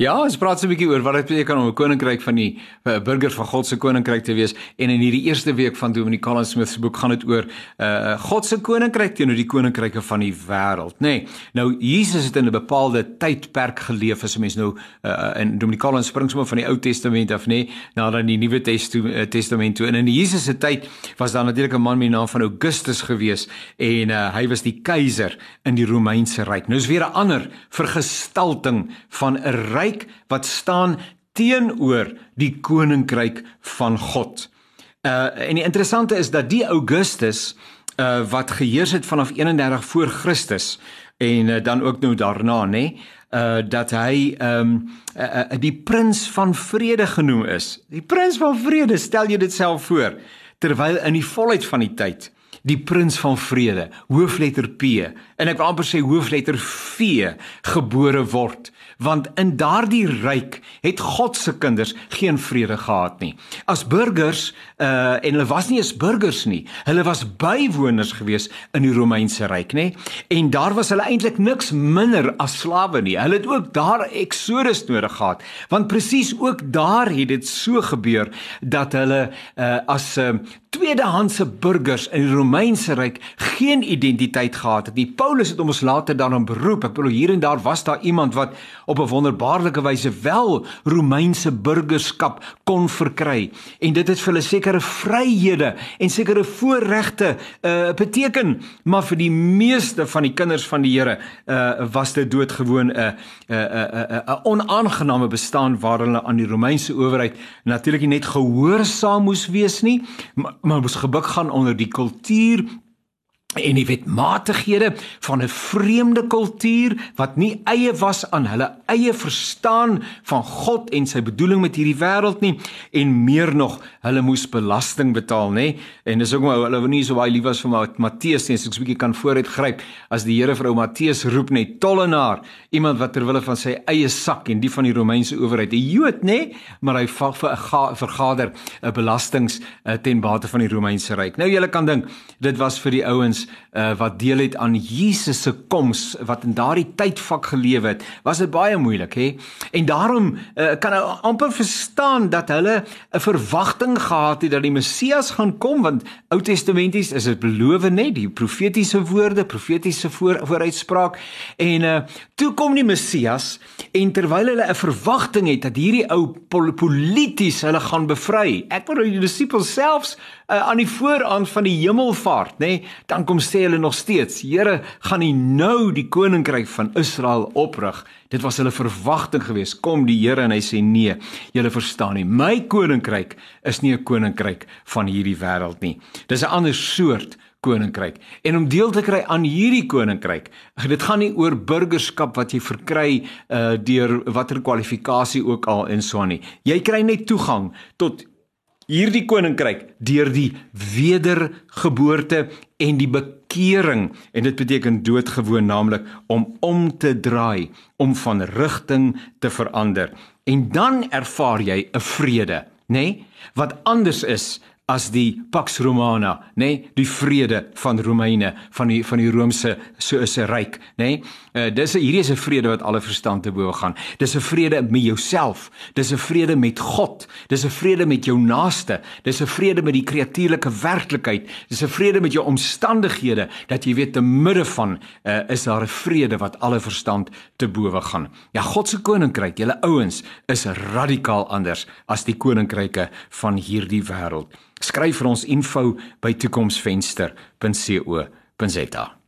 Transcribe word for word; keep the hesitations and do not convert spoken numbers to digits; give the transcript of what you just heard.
Ja, ons praat so 'n bietjie oor wat dit beteken om 'n koninkryk van die uh, burger van God se koninkryk te wees. En in hierdie eerste week van Dominee Colin Smith se boek gaan dit oor uh, God se koninkryk teenoor die koninkryke van die wêreld, nê. Nee, nou Jesus het in 'n bepaalde tydperk geleef, as 'n mens nou uh, in Dominee Colin spring sommer van die Ou Testament af, nê, nee, na dan die Nuwe Testament toe. En in Jesus se tyd was daar natuurlik 'n man met die naam van Augustus gewees en uh, hy was die keiser in die Romeinse ryk. Nou is weer 'n ander vergestalting van 'n ryk wat staan teenoor die koninkryk van God. Uh, en die interessante is dat die Augustus uh, wat geheers het vanaf eenendertig voor Christus en uh, dan ook nou daarna, nê, uh, dat hy um, uh, uh, die prins van vrede genoem is. Die prins van vrede, stel jy dit self voor, terwyl in die volheid van die tyd die prins van vrede, hoofletter P, en ek wil amper sê hoofletter V, gebore word. Want in daardie ryk het God se kinders geen vrede gehad nie. As burgers, uh, en hulle was nie eens burgers nie, hulle was bywoners gewees in die Romeinse ryk, nê? En daar was hulle eintlik niks minder as slawe nie. Hulle het ook daar Exodus nodig gehad, want presies ook daar het dit so gebeur, dat hulle uh, as uh, tweedehandse burgers in die Romeinse ryk geen identiteit gehad het nie. Paulus het ons later daarom beroep. Ek bedoel, hier en daar was daar iemand wat op 'n wonderbaarlike wyse wel Romeinse burgerskap kon verkry. En dit het vir hulle sekere vryhede en sekere voorregte uh, beteken, maar vir die meeste van die kinders van die Here uh, was dit doodgewoon 'n uh, uh, uh, uh, uh, onaangename bestaan waar hulle aan die Romeinse owerheid natuurlik nie net gehoorsaam moes wees nie, maar, maar moes gebuk gaan onder die kultuur en die wetmatighede van 'n vreemde kultuur wat nie eie was aan hulle eie verstaan van God en sy bedoeling met hierdie wêreld nie, en meer nog, hulle moes belasting betaal, nê? En dis ook maar, hulle nie so baie lief was vir Matteus nie, as ek so 'n bietjie kan vooruitgryp, as die Here vir ou Matteus roep net, tollenaar, iemand wat terwille van sy eie sak en die van die Romeinse owerheid, 'n Jood, nê? Maar hy vergader 'n belastings ten bate van die Romeinse ryk. Nou julle kan dink, dit was vir die ouens Uh, wat deel het aan Jesus se koms, wat in daardie tydvak geleef het, was dit baie moeilik, hè? En daarom uh, kan ek amper verstaan dat hulle 'n verwagting gehad het dat die Messias gaan kom, want Oud-testamenties is dit beloof, net die profetiese woorde, profetiese voor, vooruitspraak, en uh, toe kom die Messias, en terwyl hulle 'n verwagting het dat hierdie ou pol polities hulle gaan bevry, ek wil die disippels selfs uh, aan die vooraand van die hemelvaart, nê, dan kom sê hulle nog steeds, Here, gaan nie nou die koninkryk van Israel oprig? Dit was hulle verwagting geweest. Kom die Here en hy sê nee, julle verstaan nie, my koninkryk is nie 'n koninkryk van hierdie wêreld nie. Dis 'n ander soort koninkryk. En om deel te kry aan hierdie koninkryk, dit gaan nie oor burgerskap wat jy verkry uh, deur watter kwalifikasie ook al en so aan nie. Jy kry net toegang tot hierdie koninkryk deur die wedergeboorte en die bekering, en dit beteken doodgewoon, naamlik om om te draai, om van rigting te verander. En dan ervaar jy 'n vrede, nê, nee, wat anders is as die Pax Romana, nê, nee, die vrede van Romeine, van die van die Romeinse so is 'n ryk, nê. Nee? Uh, dis 'n hierdie is 'n vrede wat alle verstand te bowe gaan. Dis 'n vrede met jouself, dis 'n vrede met God, dis 'n vrede met jou naaste, dis 'n vrede met die kreatuurlike werklikheid, dis 'n vrede met jou omstandighede, dat jy weet te midde van uh, is daar 'n vrede wat alle verstand te bowe gaan. Ja, God se koninkryk, julle ouens, is radikaal anders as die koninkryke van hierdie wêreld. Skryf vir ons info by toekomsvenster punt co punt za.